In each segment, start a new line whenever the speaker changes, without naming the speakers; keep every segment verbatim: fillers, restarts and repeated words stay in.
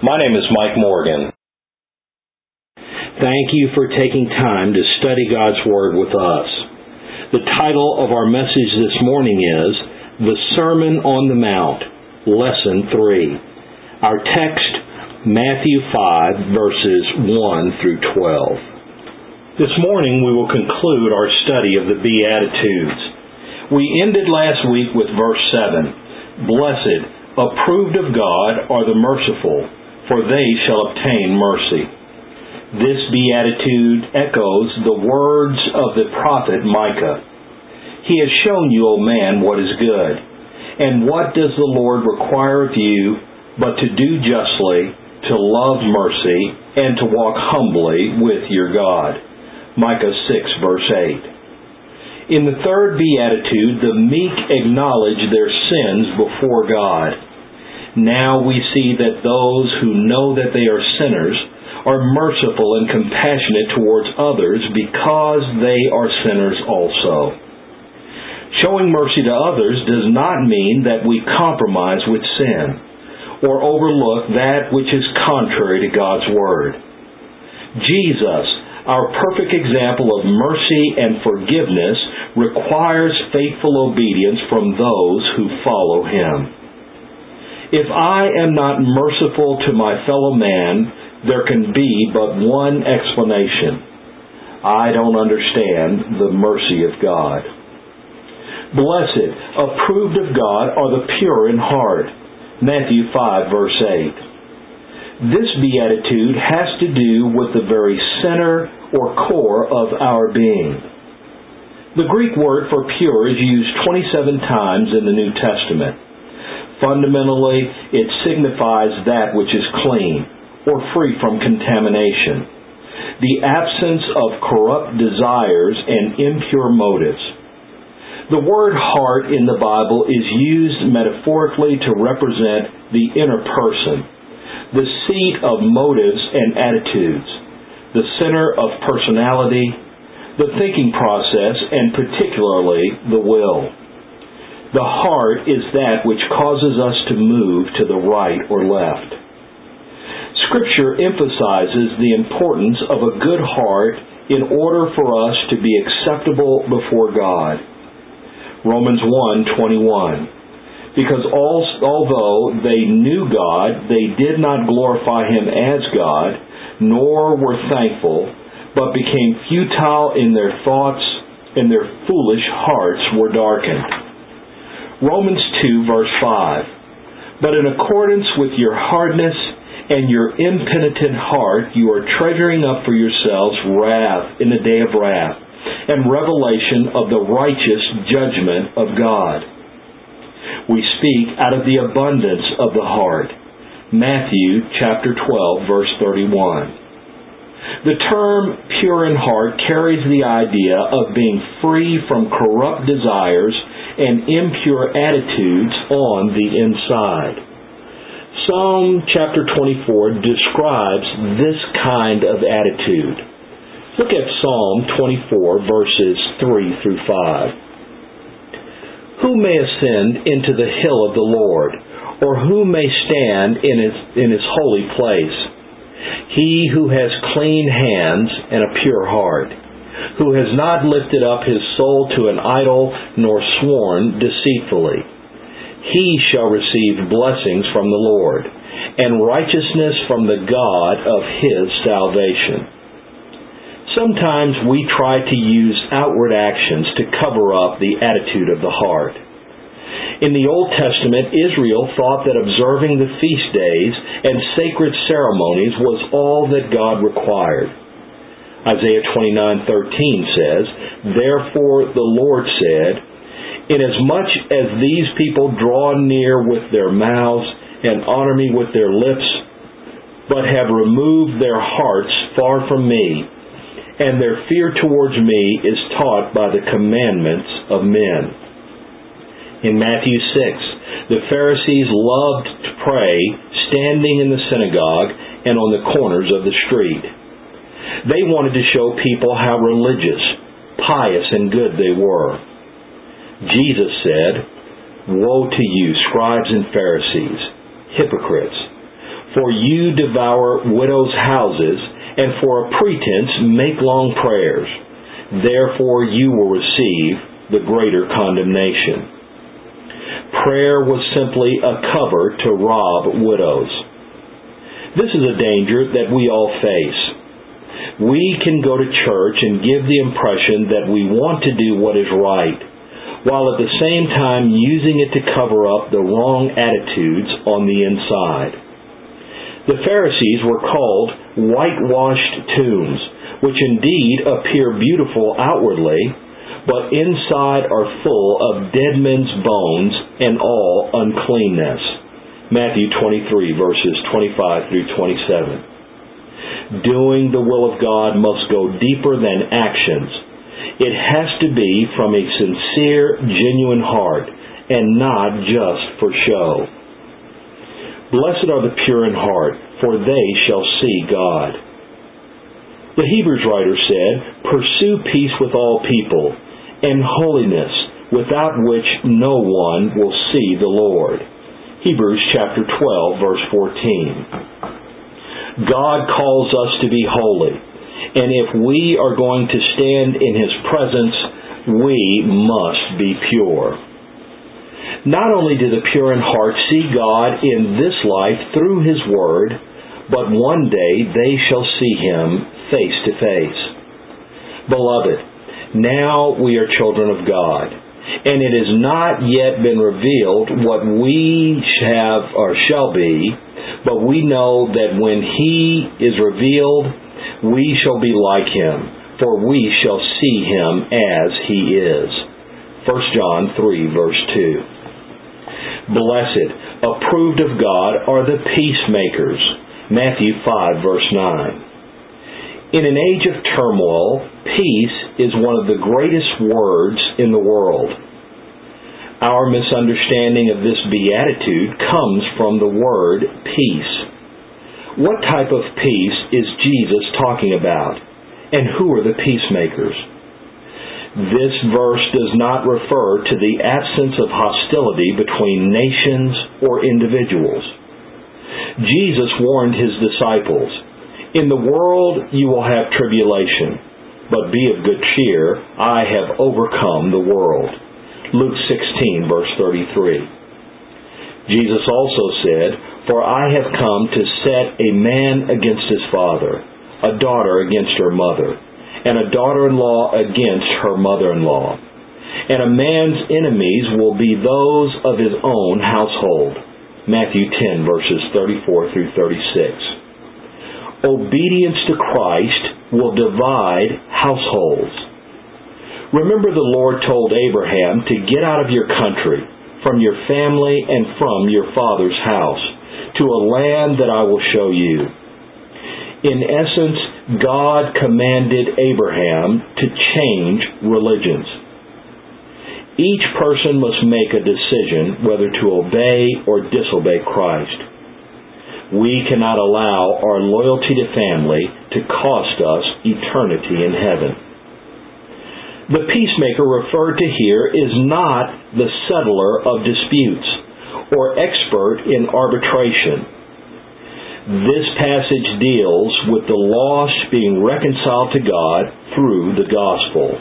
My name is Mike Morgan.
Thank you for taking time to study God's Word with us. The title of our message this morning is The Sermon on the Mount, Lesson three. Our text, Matthew five, verses one through twelve. This morning we will conclude our study of the Beatitudes. We ended last week with verse seven. Blessed, approved of God are the merciful, for they shall obtain mercy. This beatitude echoes the words of the prophet Micah. He has shown you, O man, what is good. And what does the Lord require of you but to do justly, to love mercy, and to walk humbly with your God? Micah six, verse eight. In the third beatitude, the meek acknowledge their sins before God. Now we see that those who know that they are sinners are merciful and compassionate towards others because they are sinners also. Showing mercy to others does not mean that we compromise with sin or overlook that which is contrary to God's Word. Jesus, our perfect example of mercy and forgiveness, requires faithful obedience from those who follow Him. If I am not merciful to my fellow man, there can be but one explanation. I don't understand the mercy of God. Blessed, approved of God are the pure in heart. Matthew five, verse eight. This beatitude has to do with the very center or core of our being. The Greek word for pure is used twenty-seven times in the New Testament. Fundamentally, it signifies that which is clean, or free from contamination, the absence of corrupt desires and impure motives. The word heart in the Bible is used metaphorically to represent the inner person, the seat of motives and attitudes, the center of personality, the thinking process, and particularly the will. The heart is that which causes us to move to the right or left. Scripture emphasizes the importance of a good heart in order for us to be acceptable before God. Romans one twenty-one. Because although they knew God, they did not glorify Him as God, nor were thankful, but became futile in their thoughts, and their foolish hearts were darkened. Romans two, verse five. But in accordance with your hardness and your impenitent heart, you are treasuring up for yourselves wrath in the day of wrath, and revelation of the righteous judgment of God. We speak out of the abundance of the heart. Matthew chapter twelve, verse thirty-one. The term pure in heart carries the idea of being free from corrupt desires and impure attitudes on the inside. Psalm chapter twenty-four describes this kind of attitude. Look at Psalm twenty-four, verses three through five. Who may ascend into the hill of the Lord, or who may stand in his, in his holy place? He who has clean hands and a pure heart, who has not lifted up his soul to an idol, nor sworn deceitfully. He shall receive blessings from the Lord, and righteousness from the God of his salvation. Sometimes we try to use outward actions to cover up the attitude of the heart. In the Old Testament, Israel thought that observing the feast days and sacred ceremonies was all that God required. Isaiah twenty-nine thirteen says, Therefore the Lord said, Inasmuch as these people draw near with their mouths and honor me with their lips, but have removed their hearts far from me, and their fear towards me is taught by the commandments of men. In Matthew six, the Pharisees loved to pray standing in the synagogue and on the corners of the street. They wanted to show people how religious, pious, and good they were. Jesus said, Woe to you, scribes and Pharisees, hypocrites! For you devour widows' houses, and for a pretense make long prayers. Therefore you will receive the greater condemnation. Prayer was simply a cover to rob widows. This is a danger that we all face. We can go to church and give the impression that we want to do what is right, while at the same time using it to cover up the wrong attitudes on the inside. The Pharisees were called whitewashed tombs, which indeed appear beautiful outwardly, but inside are full of dead men's bones and all uncleanness. Matthew twenty-three, verses twenty-five through twenty-seven. Doing the will of God must go deeper than actions. It has to be from a sincere, genuine heart, and not just for show. Blessed are the pure in heart, for they shall see God. The Hebrews writer said, "Pursue peace with all people, and holiness, without which no one will see the Lord." Hebrews chapter twelve, verse fourteen. God calls us to be holy, and if we are going to stand in His presence, we must be pure. Not only do the pure in heart see God in this life through His Word, but one day they shall see Him face to face. Beloved, now we are children of God, and it has not yet been revealed what we have or shall be, but we know that when He is revealed, we shall be like Him, for we shall see Him as He is. First John three, verse two. Blessed, approved of God, are the peacemakers. Matthew five, verse nine. In an age of turmoil, peace is one of the greatest words in the world. Our misunderstanding of this beatitude comes from the word peace. What type of peace is Jesus talking about? And who are the peacemakers? This verse does not refer to the absence of hostility between nations or individuals. Jesus warned His disciples, "In the world you will have tribulation, but be of good cheer, I have overcome the world." Luke sixteen, verse thirty-three. Jesus also said, "For I have come to set a man against his father, a daughter against her mother, and a daughter-in-law against her mother-in-law. And a man's enemies will be those of his own household." Matthew ten, verses thirty-four through thirty-six. Obedience to Christ will divide households. Remember, the Lord told Abraham to get out of your country, from your family, and from your father's house, to a land that I will show you. In essence, God commanded Abraham to change religions. Each person must make a decision whether to obey or disobey Christ. We cannot allow our loyalty to family to cost us eternity in heaven. The peacemaker referred to here is not the settler of disputes or expert in arbitration. This passage deals with the lost being reconciled to God through the gospel.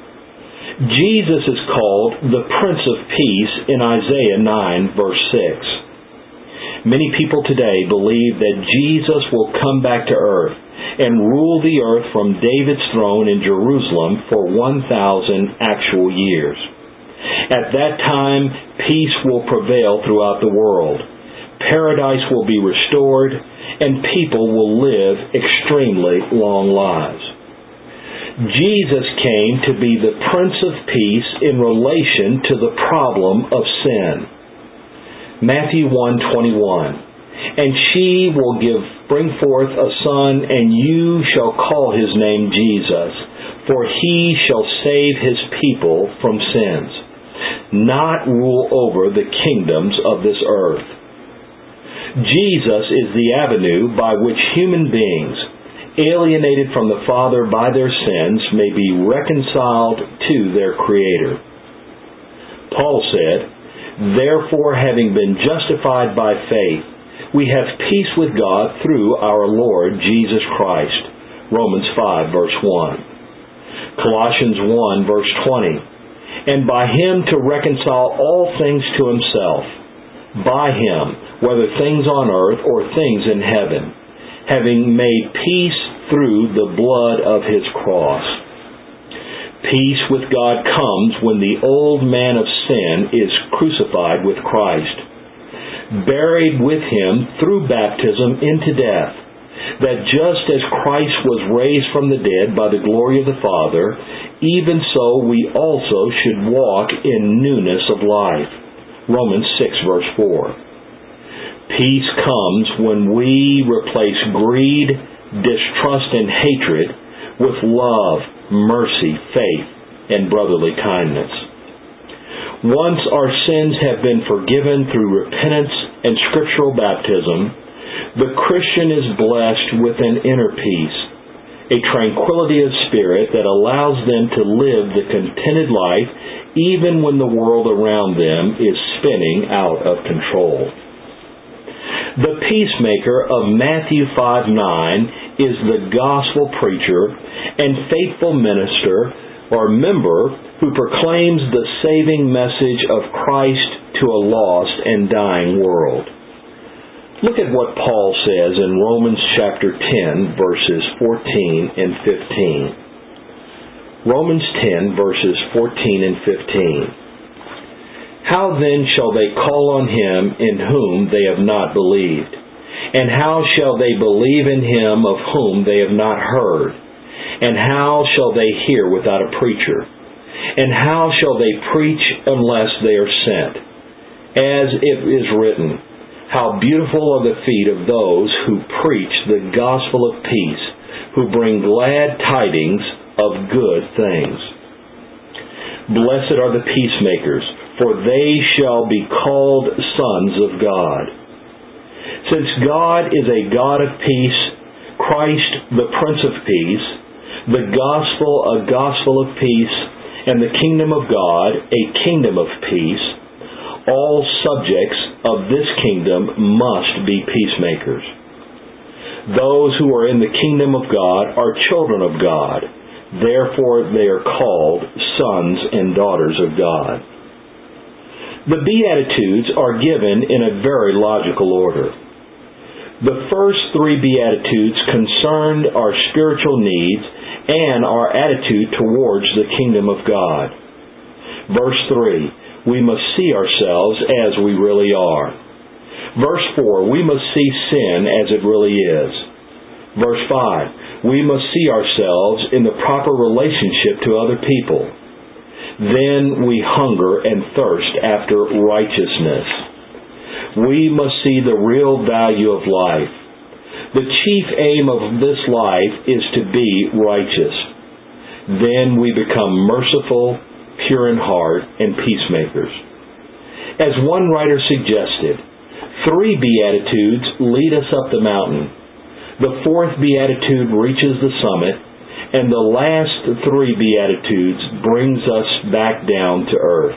Jesus is called the Prince of Peace in Isaiah nine, verse six. Many people today believe that Jesus will come back to earth and rule the earth from David's throne in Jerusalem for one thousand actual years. At that time, peace will prevail throughout the world. Paradise will be restored, and people will live extremely long lives. Jesus came to be the Prince of Peace in relation to the problem of sin. Matthew one twenty-one. And she will give, bring forth a son, and you shall call his name Jesus, for he shall save his people from sins, not rule over the kingdoms of this earth. Jesus is the avenue by which human beings, alienated from the Father by their sins, may be reconciled to their Creator. Paul said, "Therefore, having been justified by faith, we have peace with God through our Lord Jesus Christ. Romans five, verse one. Colossians one, verse twenty. And by Him to reconcile all things to Himself, by Him, whether things on earth or things in heaven, having made peace through the blood of His cross. Peace with God comes when the old man of sin is crucified with Christ, buried with Him through baptism into death, that just as Christ was raised from the dead by the glory of the Father, even so we also should walk in newness of life. Romans six, verse four. Peace comes when we replace greed, distrust, and hatred with love, mercy, faith, and brotherly kindness. Once our sins have been forgiven through repentance and scriptural baptism, the Christian is blessed with an inner peace, a tranquility of spirit that allows them to live the contented life even when the world around them is spinning out of control. The peacemaker of Matthew five nine is the gospel preacher and faithful minister or member who proclaims the saving message of Christ to a lost and dying world. Look at what Paul says in Romans chapter ten, verses fourteen and fifteen. Romans ten, verses fourteen and fifteen. How then shall they call on Him in whom they have not believed? And how shall they believe in Him of whom they have not heard? And how shall they hear without a preacher? And how shall they preach unless they are sent? As it is written, how beautiful are the feet of those who preach the gospel of peace, who bring glad tidings of good things. Blessed are the peacemakers, for they shall be called sons of God. Since God is a God of peace, Christ the Prince of Peace, the gospel a gospel of peace, and the kingdom of God a kingdom of peace, all subjects of this kingdom must be peacemakers. Those who are in the kingdom of God are children of God. Therefore they are called sons and daughters of God. The Beatitudes are given in a very logical order. The first three Beatitudes concerned our spiritual needs and our attitude towards the kingdom of God. Verse three, we must see ourselves as we really are. Verse four, we must see sin as it really is. Verse five, we must see ourselves in the proper relationship to other people. Then we hunger and thirst after righteousness. We must see the real value of life. The chief aim of this life is to be righteous. Then we become merciful, pure in heart, and peacemakers. As one writer suggested, three Beatitudes lead us up the mountain. The fourth Beatitude reaches the summit, and the last three Beatitudes brings us back down to earth.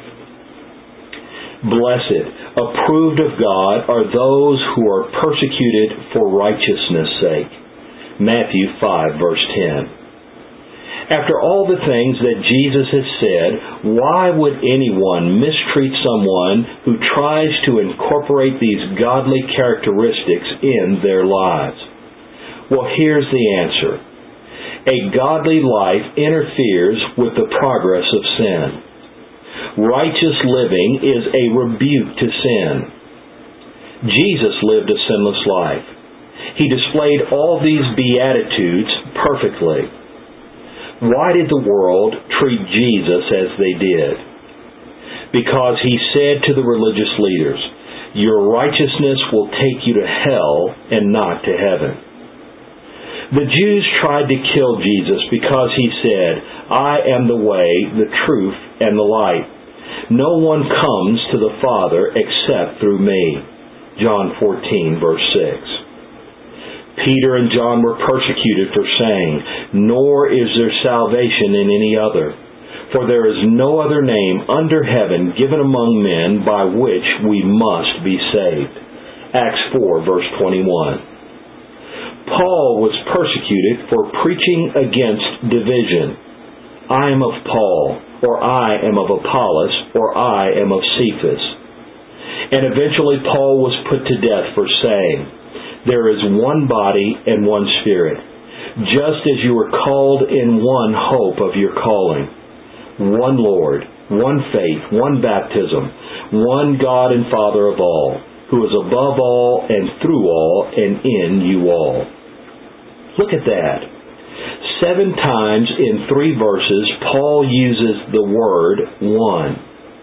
Blessed, approved of God, are those who are persecuted for righteousness' sake. Matthew five, verse ten. After all the things that Jesus has said, why would anyone mistreat someone who tries to incorporate these godly characteristics in their lives? Well, here's the answer. A godly life interferes with the progress of sin. Righteous living is a rebuke to sin. Jesus lived a sinless life. He displayed all these Beatitudes perfectly. Why did the world treat Jesus as they did? Because He said to the religious leaders, "Your righteousness will take you to hell and not to heaven." The Jews tried to kill Jesus because He said, "I am the way, the truth, and the light. No one comes to the Father except through me." John fourteen, verse six. Peter and John were persecuted for saying, "Nor is there salvation in any other, for there is no other name under heaven given among men by which we must be saved." Acts four, verse twenty-one. Paul was persecuted for preaching against division. I am of Paul, or I am of Apollos, or I am of Cephas. And eventually Paul was put to death for saying, there is one body and one Spirit, just as you were called in one hope of your calling, one Lord, one faith, one baptism, one God and Father of all, who is above all and through all and in you all. Look at that. Seven times in three verses, Paul uses the word one.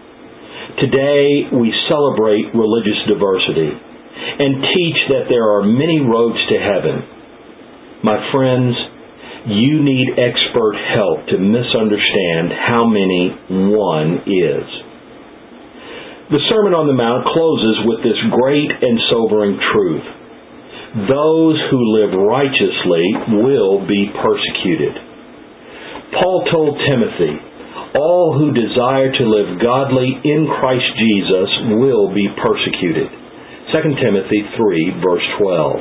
Today, we celebrate religious diversity and teach that there are many roads to heaven. My friends, you need expert help to misunderstand how many one is. The Sermon on the Mount closes with this great and sobering truth. Those who live righteously will be persecuted. Paul told Timothy, all who desire to live godly in Christ Jesus will be persecuted. Second Timothy three, verse twelve.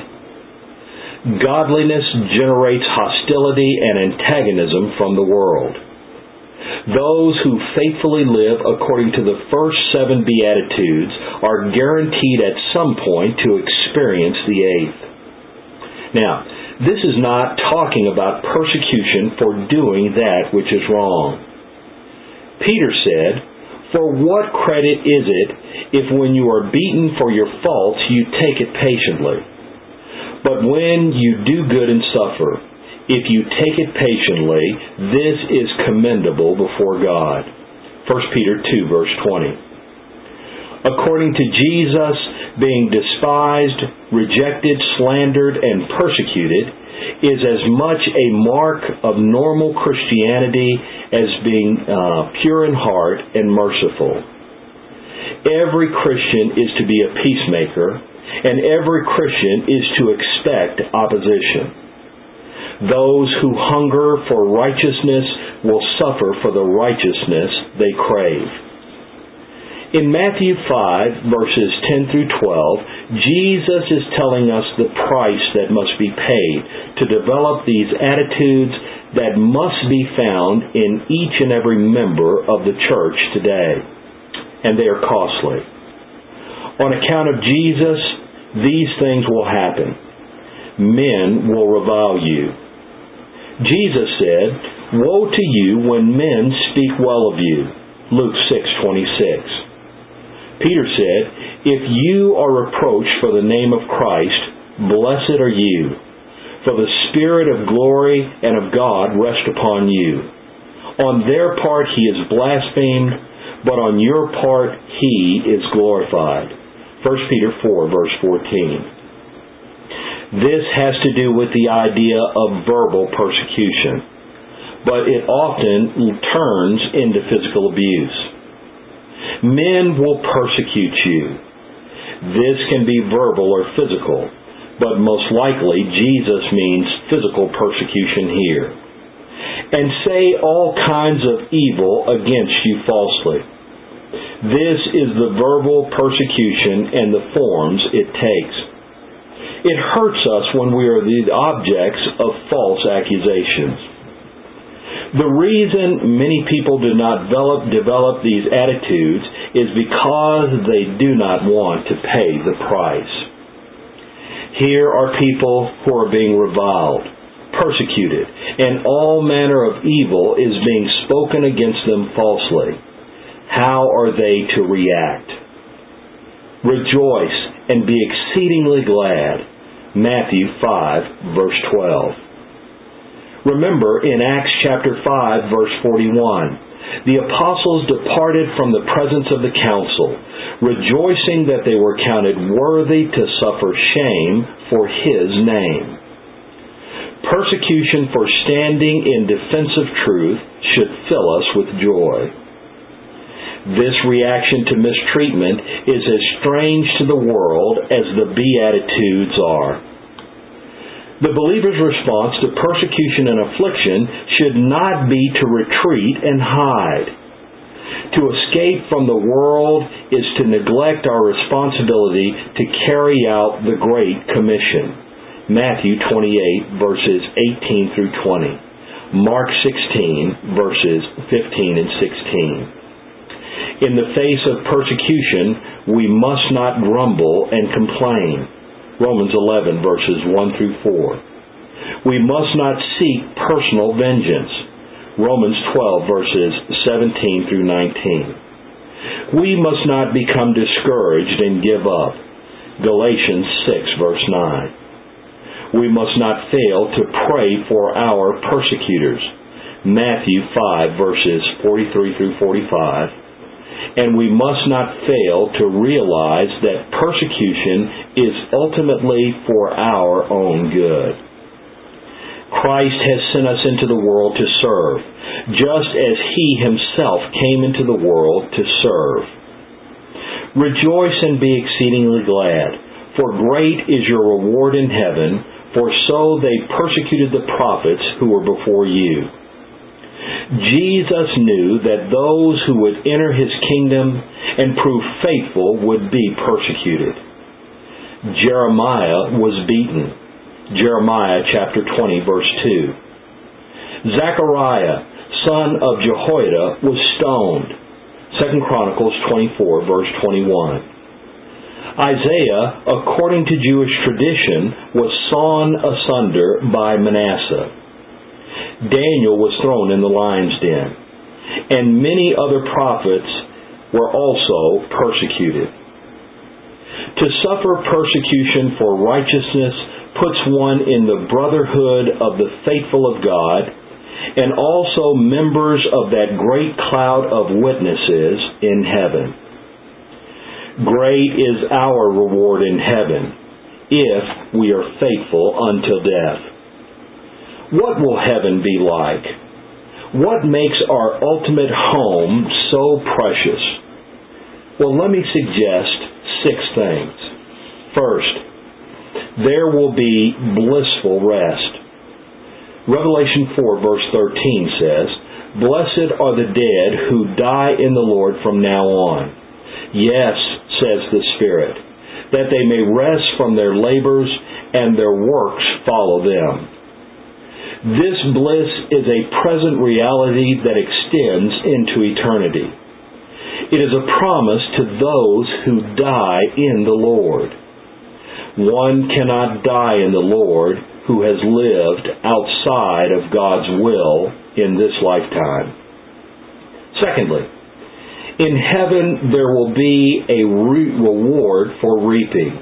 Godliness generates hostility and antagonism from the world. Those who faithfully live according to the first seven Beatitudes are guaranteed at some point to experience the eighth. Now, this is not talking about persecution for doing that which is wrong. Peter said, for what credit is it if when you are beaten for your faults you take it patiently? But when you do good and suffer, if you take it patiently, this is commendable before God. First Peter two, verse twenty. According to Jesus, being despised, rejected, slandered, and persecuted is as much a mark of normal Christianity as being uh, pure in heart and merciful. Every Christian is to be a peacemaker, and every Christian is to expect opposition. Those who hunger for righteousness will suffer for the righteousness they crave. In Matthew five, verses ten through twelve, Jesus is telling us the price that must be paid to develop these attitudes that must be found in each and every member of the church today. And they are costly. On account of Jesus, these things will happen. Men will revile you. Jesus said, woe to you when men speak well of you. Luke six twenty-six. Peter said, if you are reproached for the name of Christ, blessed are you, for the Spirit of glory and of God rest upon you. On their part he is blasphemed, but on your part he is glorified. First Peter four, verse fourteen. This has to do with the idea of verbal persecution, but it often turns into physical abuse. Men will persecute you. This can be verbal or physical, but most likely Jesus means physical persecution here. And say all kinds of evil against you falsely. This is the verbal persecution and the forms it takes. It hurts us when we are the objects of false accusations. The reason many people do not develop, develop these attitudes is because they do not want to pay the price. Here are people who are being reviled, persecuted, and all manner of evil is being spoken against them falsely. How are they to react? Rejoice and be exceedingly glad. Matthew five, verse twelve. Remember in Acts chapter five, verse forty-one, the apostles departed from the presence of the council, rejoicing that they were counted worthy to suffer shame for his name. Persecution for standing in defense of truth should fill us with joy. This reaction to mistreatment is as strange to the world as the Beatitudes are. The believer's response to persecution and affliction should not be to retreat and hide. To escape from the world is to neglect our responsibility to carry out the Great Commission. Matthew twenty-eight, verses eighteen through twenty. Mark sixteen, verses fifteen and sixteen. In the face of persecution, we must not grumble and complain. Romans eleven, verses one through four. We must not seek personal vengeance. Romans twelve, verses seventeen through nineteen. We must not become discouraged and give up. Galatians six, verse nine. We must not fail to pray for our persecutors. Matthew five, verses forty-three through forty-five. And we must not fail to realize that persecution is ultimately for our own good. Christ has sent us into the world to serve, just as He Himself came into the world to serve. Rejoice and be exceedingly glad, for great is your reward in heaven, for so they persecuted the prophets who were before you. Jesus knew that those who would enter His kingdom and prove faithful would be persecuted. Jeremiah was beaten. Jeremiah chapter twenty, verse two. Zechariah, son of Jehoiada, was stoned. Second Chronicles twenty-four, verse twenty-one. Isaiah, according to Jewish tradition, was sawn asunder by Manasseh. Daniel was thrown in the lion's den. And many other prophets were also persecuted. To suffer persecution for righteousness puts one in the brotherhood of the faithful of God, and also members of that great cloud of witnesses in heaven. Great is our reward in heaven, if we are faithful until death. What will heaven be like? What makes our ultimate home so precious? Well, let me suggest six things. First, there will be blissful rest. Revelation four, verse thirteen says, Blessed are the dead who die in the Lord from now on. Yes, says the Spirit, that they may rest from their labors and their works follow them. This bliss is a present reality that extends into eternity. It is a promise to those who die in the Lord. One cannot die in the Lord who has lived outside of God's will in this lifetime. Secondly, in heaven there will be a re- reward for reaping.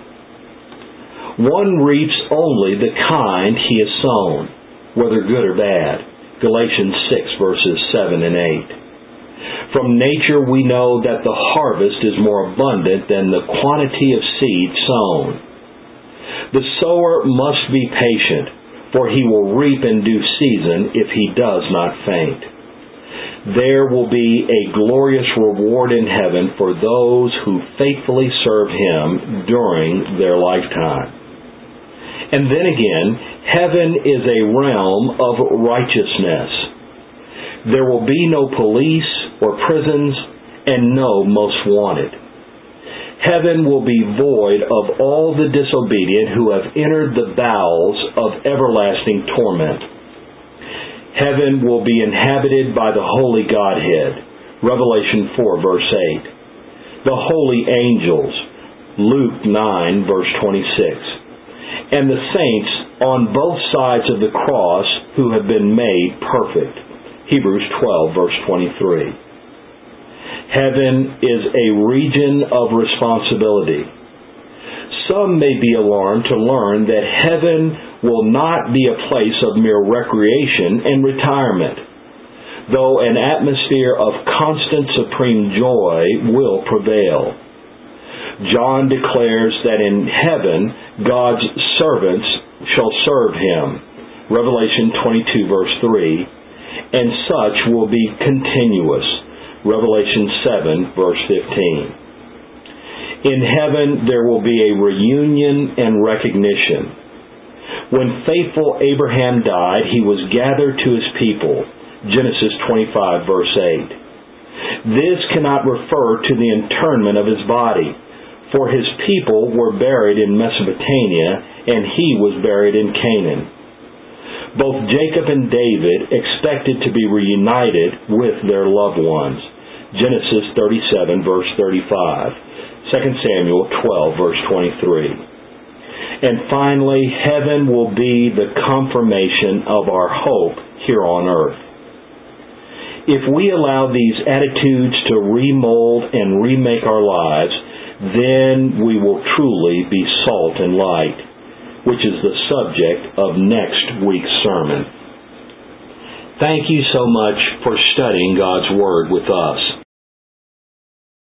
One reaps only the kind he has sown, whether good or bad. Galatians six, verses seven and eight. From nature we know that the harvest is more abundant than the quantity of seed sown. The sower must be patient, for he will reap in due season if he does not faint. There will be a glorious reward in heaven for those who faithfully serve Him during their lifetime. And then again, heaven is a realm of righteousness. There will be no police or prisons and no most wanted. Heaven will be void of all the disobedient who have entered the bowels of everlasting torment. Heaven will be inhabited by the holy Godhead. Revelation four, verse eight. The holy angels. Luke nine, verse twenty-six. And the saints on both sides of the cross who have been made perfect. Hebrews twelve, verse twenty-three. Heaven is a region of responsibility. Some may be alarmed to learn that heaven will not be a place of mere recreation and retirement, though an atmosphere of constant supreme joy will prevail. John declares that in heaven God's servants shall serve Him. Revelation twenty-two, verse three. And such will be continuous. Revelation seven, verse fifteen. In heaven there will be a reunion and recognition. When faithful Abraham died, he was gathered to his people. Genesis twenty-five, verse eight. This cannot refer to the internment of his body, for his people were buried in Mesopotamia, and he was buried in Canaan. Both Jacob and David expected to be reunited with their loved ones. Genesis thirty-seven, verse thirty-five. Second Samuel twelve, verse twenty-three. And finally, heaven will be the confirmation of our hope here on earth. If we allow these attitudes to remold and remake our lives, then we will truly be salt and light, which is the subject of next week's sermon. Thank you so much for studying God's Word with us.